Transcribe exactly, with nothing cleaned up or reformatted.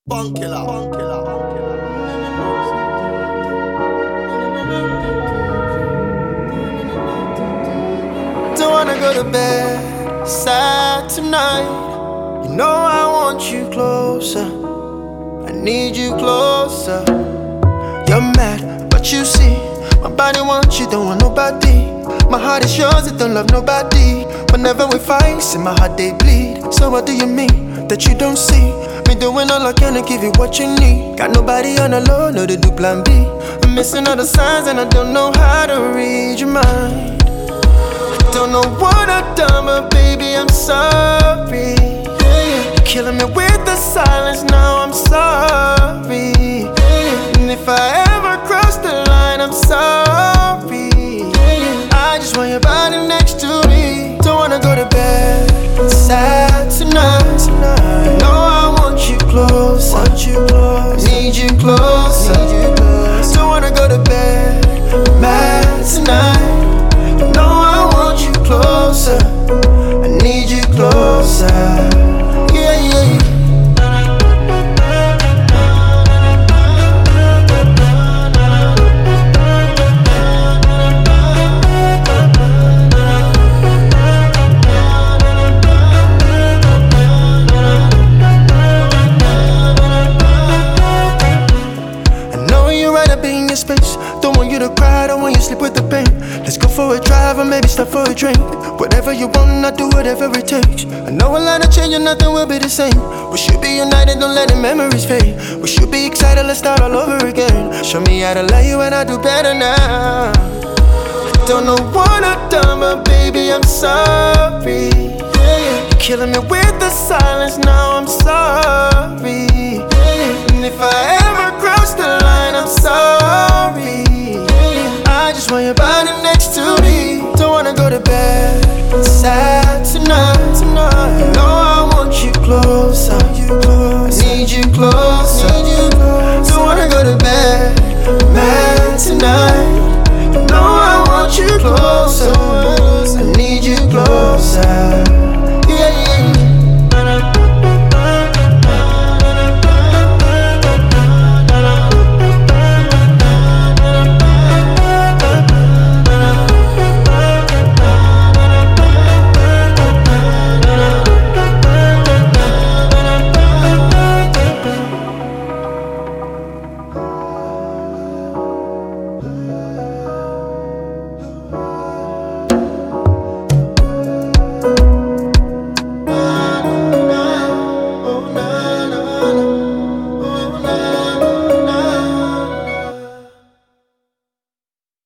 Bunk killer, bunk killer, bunk killer. Don't wanna go to bed sad tonight. You know I want you closer. I need you closer. You're mad, but you see, my body wants you, don't want nobody. My heart is yours, it don't love nobody. Whenever we fight, see my heart they bleed. So what do you mean that you don't see? Me doing all I can to give you what you need. Got nobody on the low, no they do plan B. I'm missing all the signs and I don't know how to read your mind. Don't know what I've done, but baby I'm sorry. You're killing me with the silence, now I'm sorry. And if I ever cross the line, I'm sorry. I just want your body next to me. Don't wanna go to bed sad tonight. You know I want you close, want you close. I need you closer. Don't wanna go to bed mad tonight. You know I want you closer. I need you closer. Yeah, yeah, yeah. Space. Don't want you to cry, don't want you to sleep with the pain. Let's go for a drive or maybe stop for a drink. Whatever you want, I'll do whatever it takes. I know a lot of change and nothing will be the same. We should be united, don't let the memories fade. We should be excited, let's start all over again. Show me how to love you and I do better now. Don't know what I've done, but baby I'm sorry. You're killing me with the silence, now I'm sorry.